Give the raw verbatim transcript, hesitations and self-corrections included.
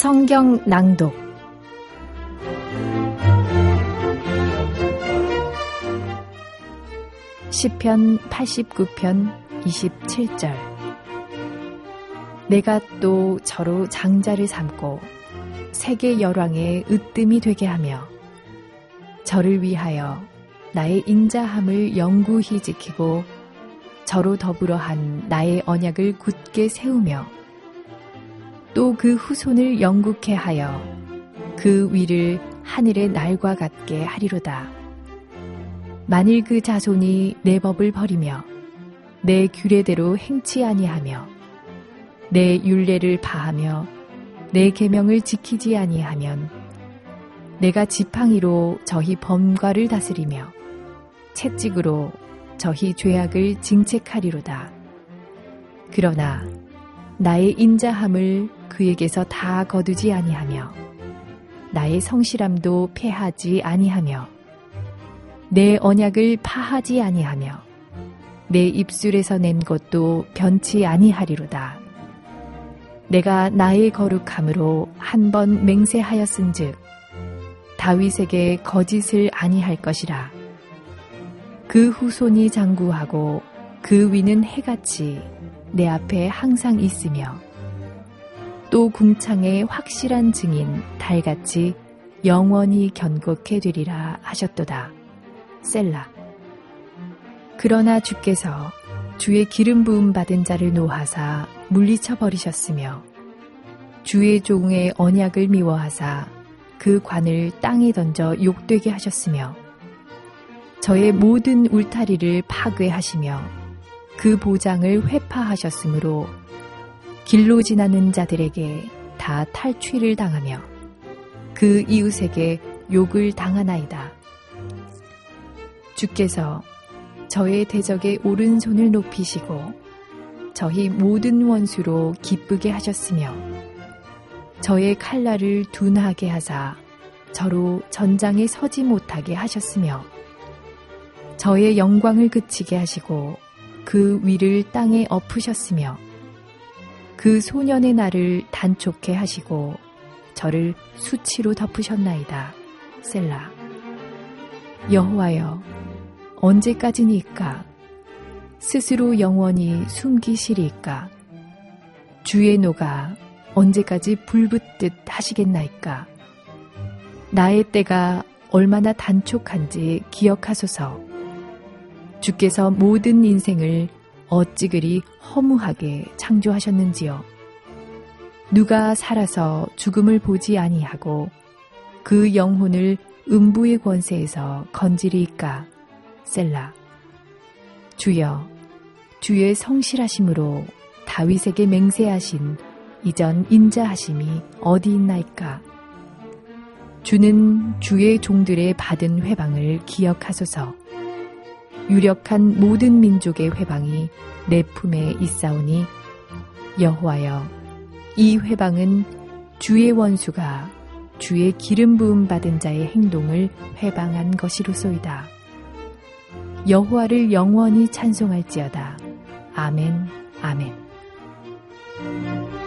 성경 낭독 시편 팔십구 편 이십칠 절. 내가 또 저로 장자를 삼고 세계 열왕의 으뜸이 되게 하며 저를 위하여 나의 인자함을 영구히 지키고 저로 더불어 한 나의 언약을 굳게 세우며 또 그 후손을 영국케 하여 그 위를 하늘의 날과 같게 하리로다. 만일 그 자손이 내 법을 버리며 내 규례대로 행치 아니하며 내 율례를 파하며 내 계명을 지키지 아니하면 내가 지팡이로 저희 범과를 다스리며 채찍으로 저희 죄악을 징책하리로다. 그러나 나의 인자함을 그에게서 다 거두지 아니하며 나의 성실함도 패하지 아니하며 내 언약을 파하지 아니하며 내 입술에서 낸 것도 변치 아니하리로다. 내가 나의 거룩함으로 한 번 맹세하였은즉 다윗에게 거짓을 아니할 것이라. 그 후손이 장구하고 그 위는 해같이 내 앞에 항상 있으며 또 궁창의 확실한 증인 달같이 영원히 견고케 되리라 하셨도다. 셀라. 그러나 주께서 주의 기름 부음 받은 자를 노하사 물리쳐 버리셨으며 주의 종의 언약을 미워하사 그 관을 땅에 던져 욕되게 하셨으며 저의 모든 울타리를 파괴하시며 그 보장을 회파하셨으므로 길로 지나는 자들에게 다 탈취를 당하며 그 이웃에게 욕을 당하나이다. 주께서 저의 대적의 오른손을 높이시고 저희 모든 원수로 기쁘게 하셨으며 저의 칼날을 둔하게 하사 저로 전장에 서지 못하게 하셨으며 저의 영광을 그치게 하시고 그 위를 땅에 엎으셨으며 그 소년의 날을 단촉해 하시고 저를 수치로 덮으셨나이다. 셀라. 여호와여, 언제까지니까? 스스로 영원히 숨기시리까? 주의 노가 언제까지 불붙듯 하시겠나이까? 나의 때가 얼마나 단촉한지 기억하소서. 주께서 모든 인생을 어찌 그리 허무하게 창조하셨는지요. 누가 살아서 죽음을 보지 아니하고 그 영혼을 음부의 권세에서 건지리이까? 셀라. 주여, 주의 성실하심으로 다윗에게 맹세하신 이전 인자하심이 어디 있나이까? 주는 주의 종들의 받은 회방을 기억하소서. 유력한 모든 민족의 회방이 내 품에 있사오니 여호와여, 이 회방은 주의 원수가 주의 기름 부음 받은 자의 행동을 회방한 것이로소이다. 여호와를 영원히 찬송할지어다. 아멘, 아멘.